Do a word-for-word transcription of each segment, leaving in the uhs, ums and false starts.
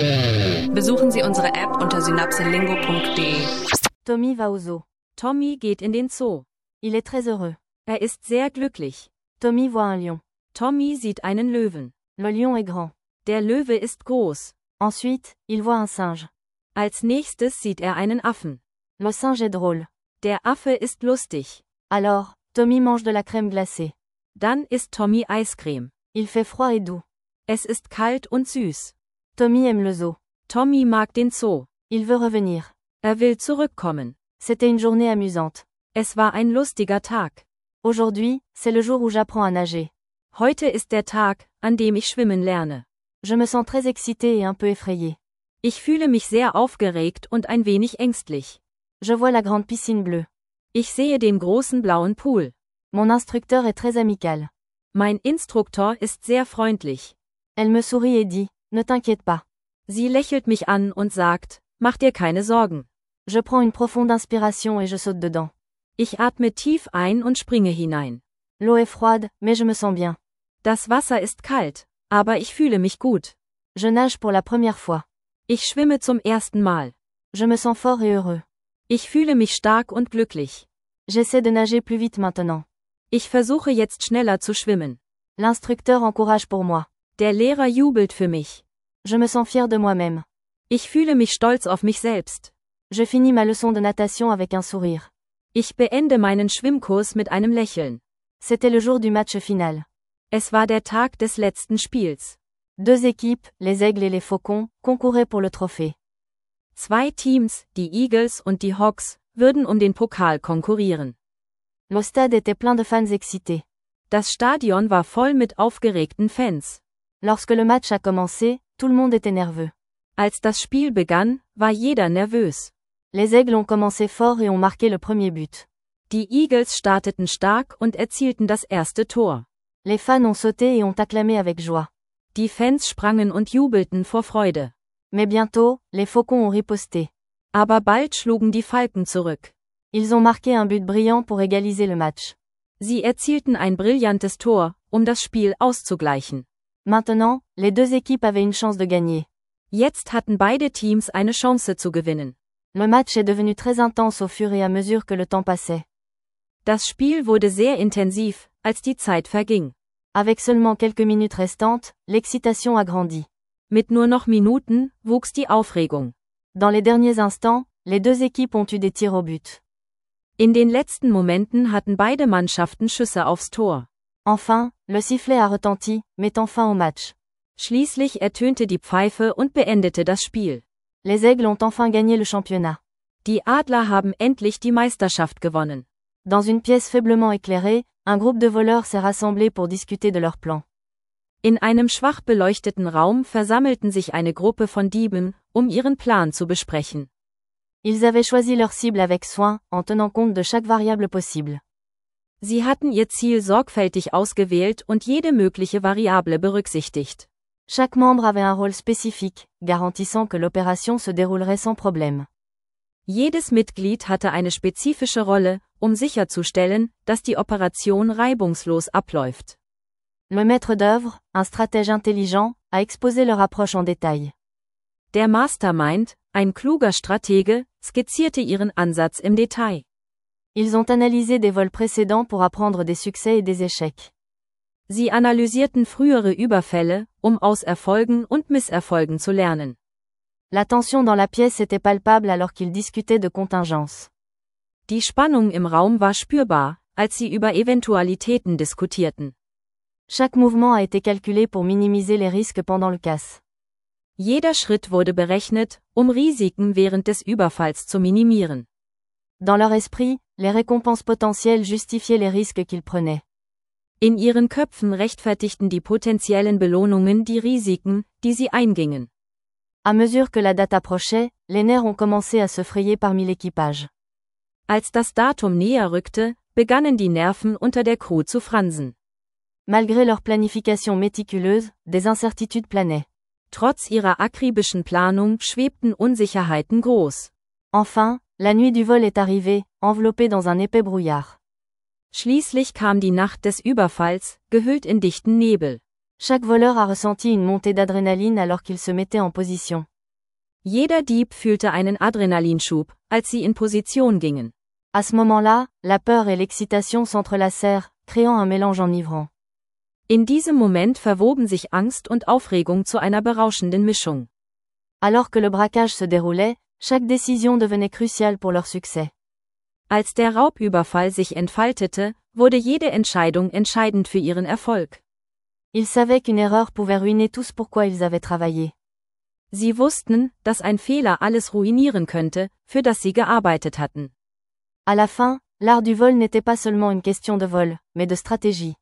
Besuchen Sie unsere App unter synapselingo punkt de. Tommy va au zoo. Tommy geht in den Zoo. Il est très heureux. Er ist sehr glücklich. Tommy voit un lion. Tommy sieht einen Löwen. Le lion est grand. Der Löwe ist groß. Ensuite, il voit un singe. Als nächstes sieht er einen Affen. Le singe est drôle. Der Affe ist lustig. Alors, Tommy mange de la crème glacée. Dann isst Tommy Eiscreme. Il fait froid et doux. Es ist kalt und süß. Tommy aime le zoo. Tommy mag den Zoo. Il veut revenir. Er will zurückkommen. C'était une journée amusante. Es war ein lustiger Tag. Aujourd'hui, c'est le jour où j'apprends à nager. Heute ist der Tag, an dem ich schwimmen lerne. Je me sens très excitée et un peu effrayée. Ich fühle mich sehr aufgeregt und ein wenig ängstlich. Je vois la grande piscine bleue. Ich sehe den großen blauen Pool. Mon instructeur est très amical. Mein Instruktor ist sehr freundlich. Elle me sourit et dit, ne t'inquiète pas. Sie lächelt mich an und sagt, mach dir keine Sorgen. Je prends une profonde inspiration et je saute dedans. Ich atme tief ein und springe hinein. L'eau est froide, mais je me sens bien. Das Wasser ist kalt, aber ich fühle mich gut. Je nage pour la première fois. Ich schwimme zum ersten Mal. Je me sens fort et heureux. Ich fühle mich stark und glücklich. J'essaie de nager plus vite maintenant. Ich versuche jetzt schneller zu schwimmen. L'instructeur encourage pour moi. Der Lehrer jubelt für mich. Je me sens fière de moi-même. Ich fühle mich stolz auf mich selbst. Je finis ma leçon de natation avec un sourire. Ich beende meinen Schwimmkurs mit einem Lächeln. C'était le jour du match final. Es war der Tag des letzten Spiels. Deux équipes, les Aigles et les Faucons, concouraient pour le trophée. Zwei Teams, die Eagles und die Hawks, würden um den Pokal konkurrieren. Le stade était plein de fans excités. Das Stadion war voll mit aufgeregten Fans. Lorsque le match a commencé, tout le monde était nerveux. Als das Spiel begann, war jeder nervös. Les Aigles ont commencé fort et ont marqué le premier but. Die Eagles starteten stark und erzielten das erste Tor. Les fans ont sauté et ont acclamé avec joie. Die Fans sprangen und jubelten vor Freude. Mais bientôt, les Faucons ont riposté. Aber bald schlugen die Falken zurück. Ils ont marqué un but brillant pour égaliser le match. Sie erzielten ein brillantes Tor, um das Spiel auszugleichen. Maintenant, les deux équipes avaient une chance de gagner. Jetzt hatten beide Teams eine Chance zu gewinnen. Le match est devenu très intense au fur et à mesure que le temps passait. Das Spiel wurde sehr intensiv, als die Zeit verging. Avec seulement quelques minutes restantes, l'excitation a grandi. Mit nur noch Minuten wuchs die Aufregung. Dans les derniers instants, les deux équipes ont eu des tirs au but. In den letzten Momenten hatten beide Mannschaften Schüsse aufs Tor. Enfin, le sifflet a retenti, mettant fin au match. Schließlich ertönte die Pfeife und beendete das Spiel. Les Aigles ont enfin gagné le championnat. Die Adler haben endlich die Meisterschaft gewonnen. Dans une pièce faiblement éclairée, un groupe de voleurs s'est rassemblé pour discuter de leur plan. In einem schwach beleuchteten Raum versammelten sich eine Gruppe von Dieben, um ihren Plan zu besprechen. Ils avaient choisi leur cible avec soin, en tenant compte de chaque variable possible. Sie hatten ihr Ziel sorgfältig ausgewählt und jede mögliche Variable berücksichtigt. Chaque membre avait un rôle spécifique, garantissant que l'opération se déroulerait sans problème. Jedes Mitglied hatte eine spezifische Rolle, um sicherzustellen, dass die Operation reibungslos abläuft. Le maître d'œuvre, un stratège intelligent, a exposé leur approche en détail. Der Mastermind, ein kluger Stratege, skizzierte ihren Ansatz im Detail. Ils ont analysé des vols précédents pour apprendre des succès et des échecs. Sie analysierten frühere Überfälle, um aus Erfolgen und Misserfolgen zu lernen. La tension dans la pièce était palpable alors qu'ils discutaient de contingences. Die Spannung im Raum war spürbar, als sie über Eventualitäten diskutierten. Chaque mouvement a été calculé pour minimiser les risques pendant le casse. Jeder Schritt wurde berechnet, um Risiken während des Überfalls zu minimieren. Dans leur esprit, les récompenses potentielles justifiaient les risques qu'ils prenaient. In ihren Köpfen rechtfertigten die potenziellen Belohnungen die Risiken, die sie eingingen. À mesure que la date approchait, les nerfs ont commencé à se frayer parmi l'équipage. Als das Datum näher rückte, begannen die Nerven unter der Crew zu fransen. Malgré leur planification méticuleuse, des incertitudes planaient. Trotz ihrer akribischen Planung schwebten Unsicherheiten groß. Enfin, la nuit du vol est arrivée, enveloppée dans un épais brouillard. Schließlich kam die Nacht des Überfalls, gehüllt in dichten Nebel. Chaque voleur a ressenti une montée d'adrénaline alors qu'il se mettait en position. Jeder Dieb fühlte einen Adrenalinschub, als sie in Position gingen. À ce moment-là, la peur et l'excitation s'entrelacèrent, créant un mélange enivrant. In diesem Moment verwoben sich Angst und Aufregung zu einer berauschenden Mischung. Alors que le braquage se déroulait, chaque décision devenait cruciale pour leur succès. Als der Raubüberfall sich entfaltete, wurde jede Entscheidung entscheidend für ihren Erfolg. Ils savaient qu'une erreur pouvait ruiner tout ce pourquoi ils avaient travaillé. Sie wussten, dass ein Fehler alles ruinieren könnte, für das sie gearbeitet hatten. À la fin, l'art du vol n'était pas seulement une question de vol, mais de stratégie.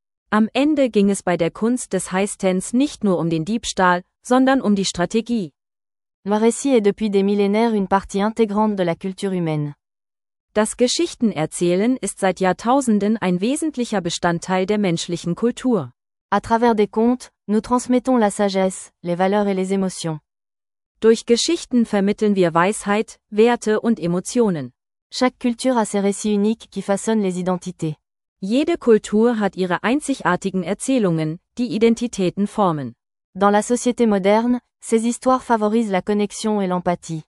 Am Ende ging es bei der Kunst des Heistens nicht nur um den Diebstahl, sondern um die Strategie. Le récit est depuis des millénaires une partie intégrante de la culture humaine. Das Geschichtenerzählen ist seit Jahrtausenden ein wesentlicher Bestandteil der menschlichen Kultur. À travers des contes, nous transmettons la sagesse, les valeurs et les émotions. Durch Geschichten vermitteln wir Weisheit, Werte und Emotionen. Chaque culture a ses récits uniques qui façonnent les identités. Jede Kultur hat ihre einzigartigen Erzählungen, die Identitäten formen. Dans la société moderne, ces histoires favorisent la connexion et l'empathie.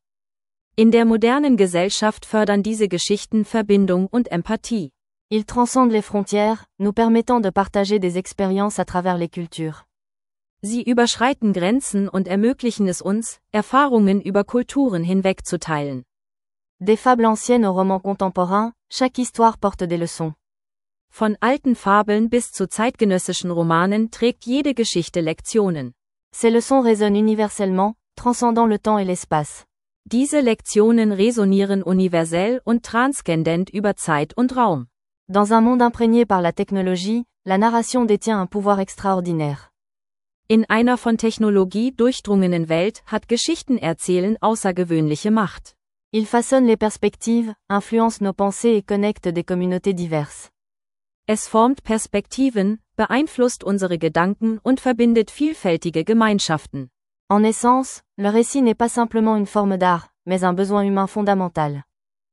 In der modernen Gesellschaft fördern diese Geschichten Verbindung und Empathie. Ils transcendent les frontières, nous permettant de partager des expériences à travers les cultures. Sie überschreiten Grenzen und ermöglichen es uns, Erfahrungen über Kulturen hinweg zu teilen. Des fables anciennes aux romans contemporains, chaque histoire porte des leçons. Von alten Fabeln bis zu zeitgenössischen Romanen trägt jede Geschichte Lektionen. Ces leçons résonnent universellement, transcendant le temps et l'espace. Diese Lektionen resonieren universell und transcendent über Zeit und Raum. Dans un monde imprégné par la technologie, la narration détient un pouvoir extraordinaire. In einer von Technologie durchdrungenen Welt hat Geschichtenerzählen außergewöhnliche Macht. Il façonne les perspectives, influence nos pensées et connecte des communautés diverses. Es formt Perspektiven, beeinflusst unsere Gedanken und verbindet vielfältige Gemeinschaften. En essence, le récit n'est pas simplement une forme d'art, mais un besoin humain fondamental.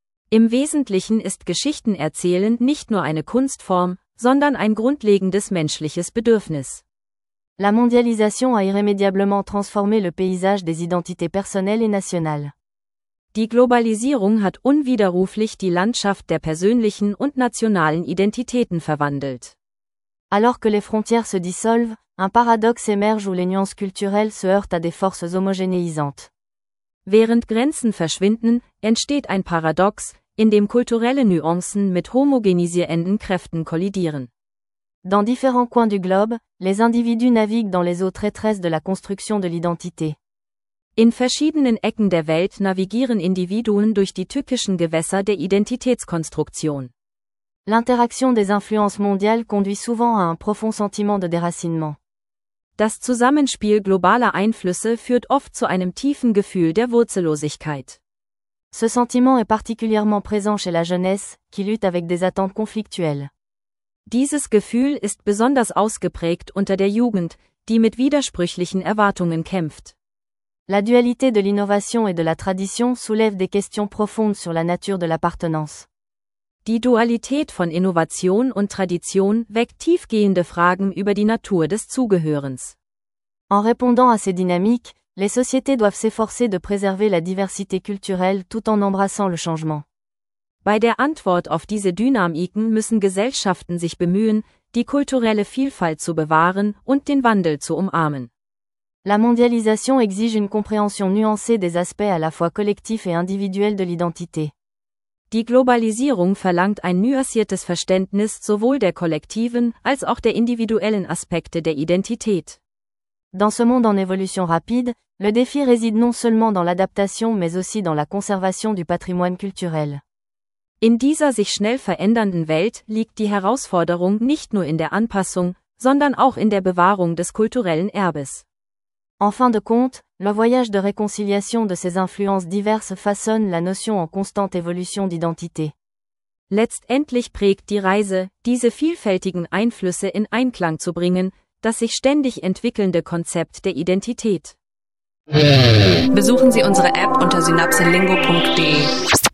Im Wesentlichen ist Geschichtenerzählen nicht nur eine Kunstform, sondern ein grundlegendes menschliches Bedürfnis. La mondialisation a irrémédiablement transformé le paysage des identités personnelles et nationales. Die Globalisierung hat unwiderruflich die Landschaft der persönlichen und nationalen Identitäten verwandelt. Alors que les frontières se dissolvent, un paradoxe émerge où les nuances culturelles se heurtent à des forces homogénéisantes. Während Grenzen verschwinden, entsteht ein Paradox, in dem kulturelle Nuancen mit homogenisierenden Kräften kollidieren. Dans différents coins du globe, les individus naviguent dans les eaux traîtresses de la construction de l'identité. In verschiedenen Ecken der Welt navigieren Individuen durch die tückischen Gewässer der Identitätskonstruktion. L'interaction des influences mondiales conduit souvent à un profond sentiment de déracinement. Das Zusammenspiel globaler Einflüsse führt oft zu einem tiefen Gefühl der Wurzellosigkeit. Ce sentiment est particulièrement présent chez la jeunesse, qui lutte avec des attentes conflictuelles. Dieses Gefühl ist besonders ausgeprägt unter der Jugend, die mit widersprüchlichen Erwartungen kämpft. La dualité de l'innovation et de la tradition soulève des questions profondes sur la nature de l'appartenance. Die Dualität von Innovation und Tradition weckt tiefgehende Fragen über die Natur des Zugehörens. En répondant à ces dynamiques, les sociétés doivent s'efforcer de préserver la diversité culturelle tout en embrassant le changement. Bei der Antwort auf diese Dynamiken müssen Gesellschaften sich bemühen, die kulturelle Vielfalt zu bewahren und den Wandel zu umarmen. La mondialisation exige une compréhension nuancée des aspects à la fois collectifs et individuels de l'identité. Die Globalisierung verlangt ein nuanciertes Verständnis sowohl der kollektiven als auch der individuellen Aspekte der Identität. Dans ce monde en évolution rapide, le défi réside non seulement dans l'adaptation mais aussi dans la conservation du patrimoine culturel. In dieser sich schnell verändernden Welt liegt die Herausforderung nicht nur in der Anpassung, sondern auch in der Bewahrung des kulturellen Erbes. En fin de compte, le voyage de réconciliation de ces influences diverses façonne la notion en constante évolution d'identité. Letztendlich prägt die Reise, diese vielfältigen Einflüsse in Einklang zu bringen, das sich ständig entwickelnde Konzept der Identität. Besuchen Sie unsere App unter synapselingo punkt de.